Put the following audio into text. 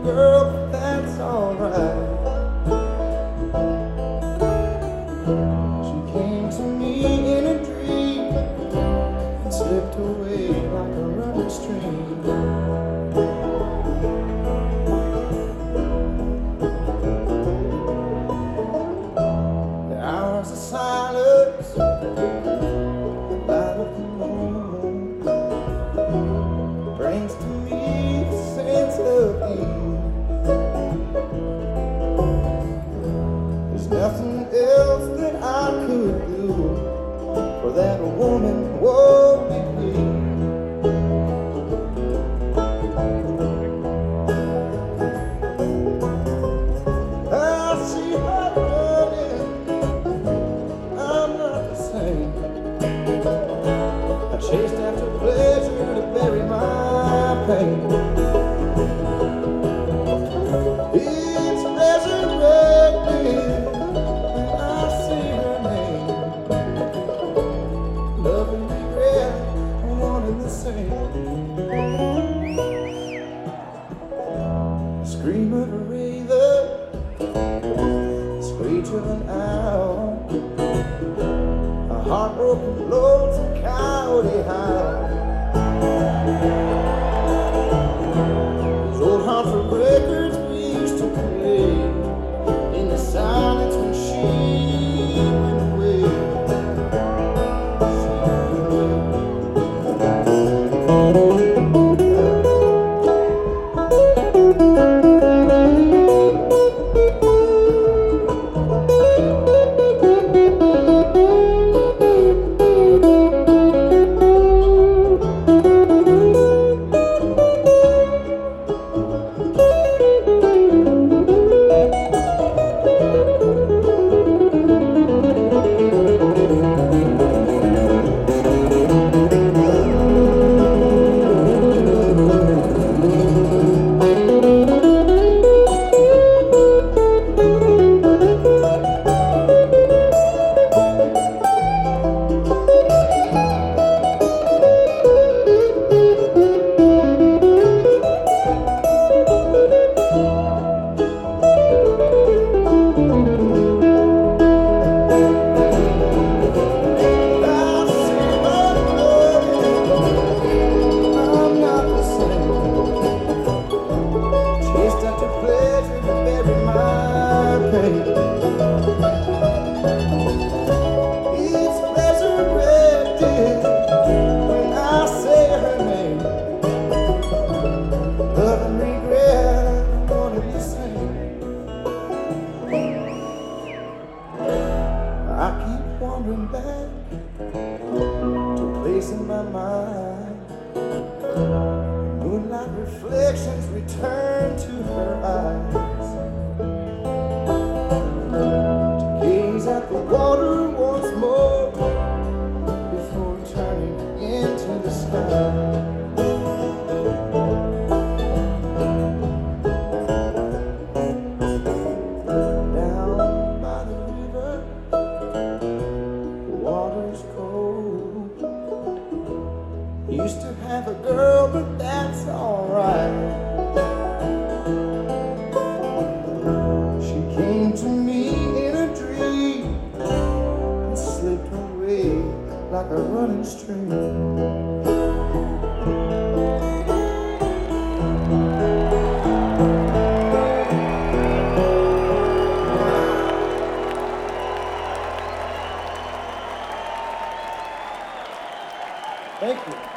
girl, but that's alright. She came to me in a dream and slipped away like a running stream. The hours of silence, the light of the moon, brings to me a sense of ease. There's nothing else that I could do for that woman won't be pleased. I see her running, I'm not the same. I chased after pleasure to bury my pain. It's resurrected when I see her name. Love and regret are one and the same. The scream of a raven, the screech of an owl, a heartbroken, lonesome coyote howl. Those old Hartford records we used to play in the silence when she went away. It's resurrected when I say her name. Love and regret are one and the same. I keep wandering back to a place in my mind. Moonlight reflections return to her eyes. At the water once more before turning into the sky. Down by the river, the water's cold. Used to have a girl, but that's alright. She came to me like a running stream. Thank you.